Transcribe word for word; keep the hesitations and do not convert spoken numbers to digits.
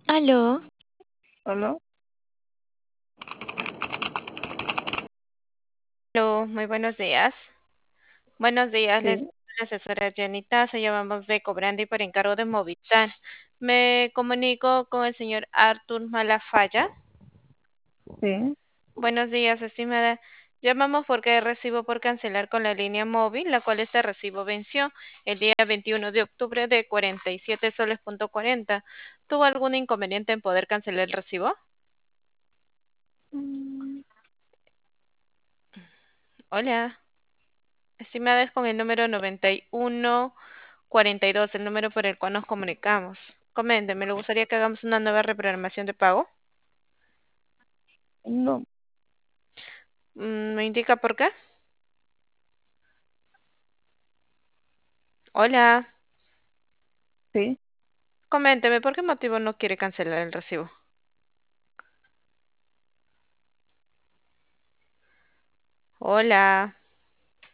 Aló, Hola, Aló, muy buenos días. Buenos días, les sí, la asesora Janita, se llamamos de Cobrandi por encargo de Movistar. Me comunico con el señor Artur Malafaya. sí. Buenos días, estimada. Llamamos porque recibo por cancelar con la línea móvil, la cual este recibo venció el día veintiuno de octubre de cuarenta y siete soles punto cuarenta. ¿Tuvo algún inconveniente en poder cancelar el recibo? Mm, Hola, estimada, es con el número noventa y uno cuarenta y dos, el número por el cual nos comunicamos. Coménteme, ¿le gustaría que hagamos una nueva reprogramación de pago? No, Mm, ¿Me indica por qué? Hola, sí. coménteme, ¿por qué motivo no quiere cancelar el recibo? Hola.